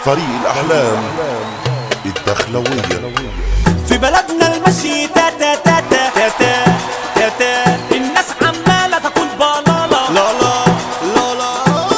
فريق الأحلام الدخلوية. في بلدنا المشي تاتا تاتا تاتا تاتا، الناس عمالة تاكل بلالا لا لا لا لا.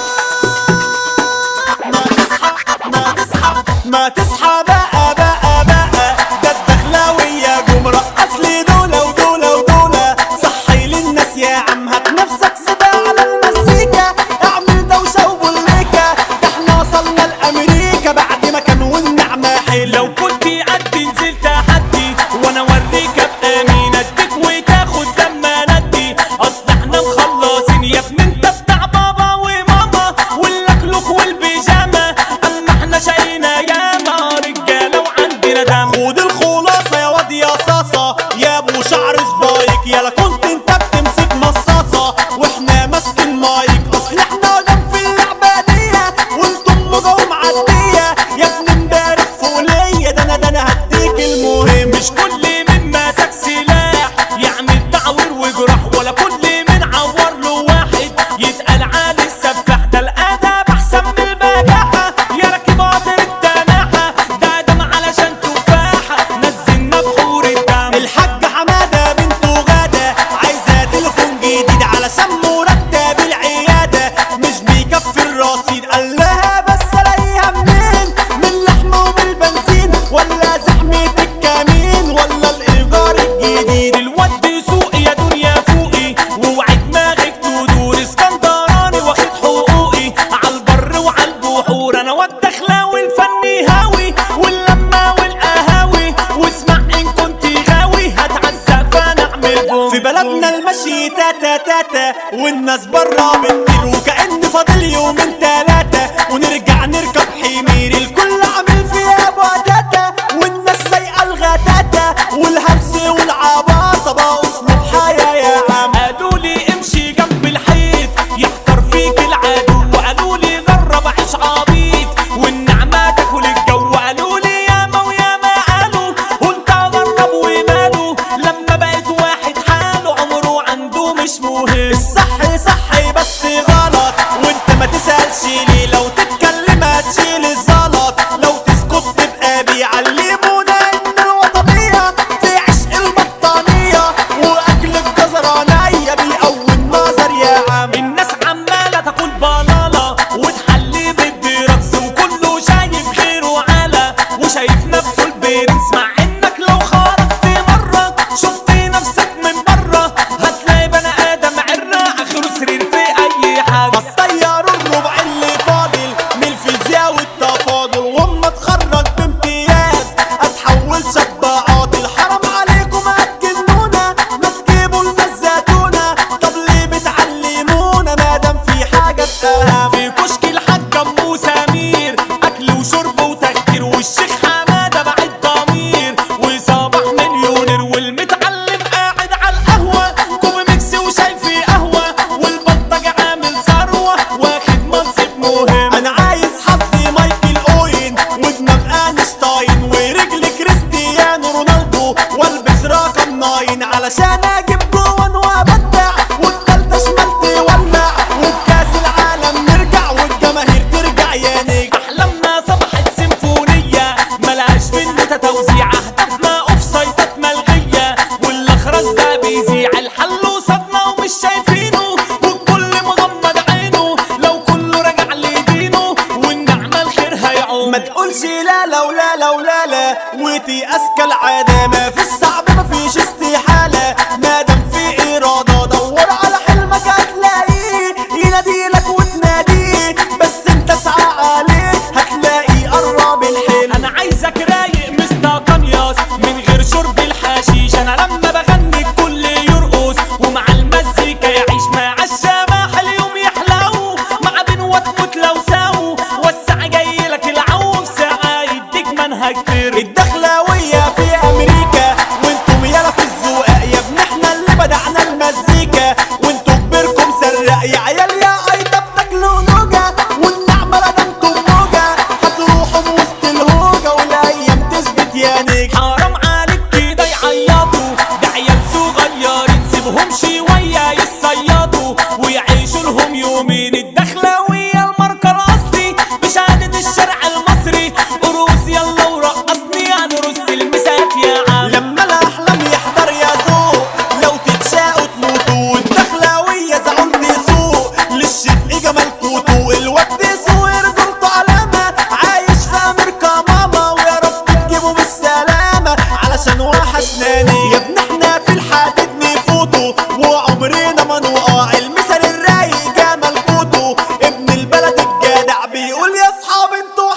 ما تصحى بقى بقى بقى، ده الدخلاوية جم رقص لي دولة ودولة ودولة. صحي للناس يا عم، هات نفسك سبا على المزيكا، اعمل دوشة وبوليكا، ده احنا وصلنا لأمريكا بعد ما كان والنعمة حلوة. لو كنت قد نزلت تحدي وانا اوريك ابقى مين، اديك وتاخد لما ندي، اصل احنا مخلصين يا ابني انت بتاع بابا وماما واللكلوك والبيجامة، اما احنا شقينا ياما رجالة وعندنا دم. خد الخلاصة يا واد يا صاصة يا ابو شعر سبايك، يالا كنت انت بتمسك مصاصة واحنا ماسكين مايك، اصل احنا قدام في اللعبة دي وانتم مجاوم معدية يا ابني امبارح فولية. ده انا هديك المهم، مش كل من ماسك سلاح يعمل تعوير وجراح، ولا كل من عور له واحد يتقال عليه السفاح. ده الادب احسن من البجاحة يا راكب قاطر التناحة، ده دم علشان تفاحة نزلنا بحور الدم. الحاج حمادة بنته غادة عايزة تليفون جديد علشان مرتب العيادة مش بيكفي الرصيد، قال لها بس الاقيها منين، من اللحمة ومن البنزين ولا زحمة الكمين ولا الايجار الجديد. الواد سوقي يا دنيا فوقي ووعي دماغك تدور، اسكندراني واخد حقوقي عالبر وعالبحور، انا واد دخلاوي الفني هاوي واللمة والقهاوي، واسمع ان كنت غاوي هتعذب انا اعمل بوم. في بلدنا المشي تاتا تاتا والناس برا بتطير، وكأن فاضل يومين تلاتة ونرجع نركب حمير، الكل عامل فيها بوتاتا والناس سايقة الغتاتة والهلس والعباطة بقوا اسلوب حياة يا عم. قالولي امشي جنب الحيط يحتر فيك العدو، وقالولي جرب عيش عبيط والنعمة تاكل الجو، قالولي ياما وياما قالوا وانت جرب وماله، لما بقيت واحد حاله عمره عنده مش مهم. الصح صحي بس غلط وانت ما تسألش ليه، لو تتكلم هتشيل الزلط، لو تسكت تبقى بيعلمونا ان الوطنية في عشق البطانية واكل الجزرانية بيقوي النظر يا عم. الناس عمالة تاكل بلالا وتحلي بالدركس، وكله شايف غيره على وشايف نفسه البرنس، مع انك لو خرجت مرة شفت نفسك من بره هتلاقي بني ادم عرة اخره سرير في اي حاجة. بس طيروا الربع اللي فاضل من الفيزياء والتفاضل، واما اتخرج بامتياز اتحول شاب عاطل. حرام عليكم هتجنونا ما تجيبوا لنا الزيتونة، طب ليه بتعلمونا مادام في حاجة اهم. في كشك الحاج ام سمير اكل وشرب وتكتير، والشيخ حمادة بعد ضمير وصباح مليونير، والمتعلم قاعد على القهوة كوب ميكس وشاي قهوة، والبلطج عامل ثروة واخد منصب مهم. انا عايز حظي مايكل اوين ودماغ اينشتاين ورجل كريستيانو رونالدو، والبس رقم 9 علشان اجيب جوان وابدع، والتالتة شمال تولع، وبكاس العالم نرجع والجماهير ترجع يا نجم. احلامنا صبحت سيمفونية ملهاش فيلم توزيع، اهدافنا اوف سايتات ملغية والاخراج ده بيذيع، الحل وصدنا ومش شايفينه والكل مغمض عينه، لو كله راجع لدينه والنعمة الخير هيعوم. ما تقولش لا لا ولا لا ولا لا وتيأس كالعادة، ما في الصعب ما فيش استحالة مادام في إرادة، دور على حلمك هتلاقيه يناديلك وتناديه، بس انت اسعى عليه هتلاقي قرب الحلم. انا عايزك رايق مستقنياس من غير شرب الحشيش، انا لما بغني الكل يرقص ومع المزيكا يعيش، مع الشبح اليوم يحلو مع بنوات متلوساو، وسع جايلك العو في ساعة يديك منهج تر. الدخلاوية في امريكا وانتم يالا في الزقاق يا ابن، احنا اللي بدعنا المزيكا وانتم كبيركم سرق يا عيال يا ايضا بتاكلوا نوجة، والنعمة لدمتم موجة هتروحوا بوسط الهوجة والايام تثبت يا نجم. حرام عليك كده يعيطوا ده عيال صغيرين، سيبهم شوية يصيطوا ويعيشوا لهم يومين. الدخلاوية الماركة الاصلي بشهادة الشارع المصري،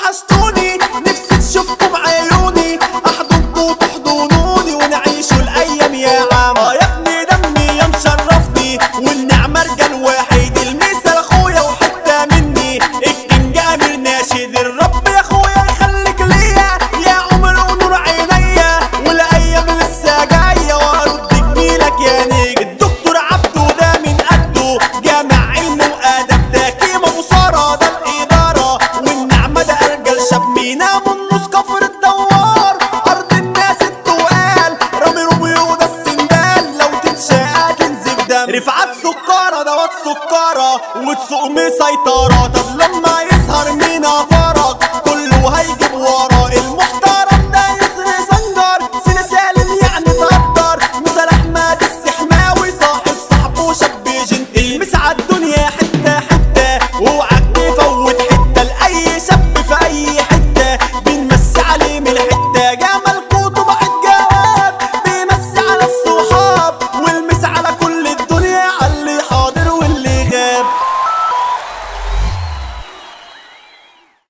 وحشتوني نفسي تشوفكم عيوني احضنكوا وتحضنوني ونعيشوا الايام يا عم. يا ابني دمي يا مشرفني والنعمة رجال واحد المثل اخويا وحتى مني الكينج امير ناشد الرب يا اخويا يخليك ليا يا عمر ونور عينيا والايام لسه جايه وارد جميلك يا نجم. الدكتور عبده ده من قده جامع علم وادب ده كيما وساره ده الاداره والنعمه ده ارجل شاب مينا منص كفر الدوار ارض الناس التقال رامي روميو ده السندال لو تتشقى تنزف دم. رفعت سكاره ده واد سكاره وتسوق مسيطره طب لما يظهر مينا فرج كله هيجيب ورا المحترم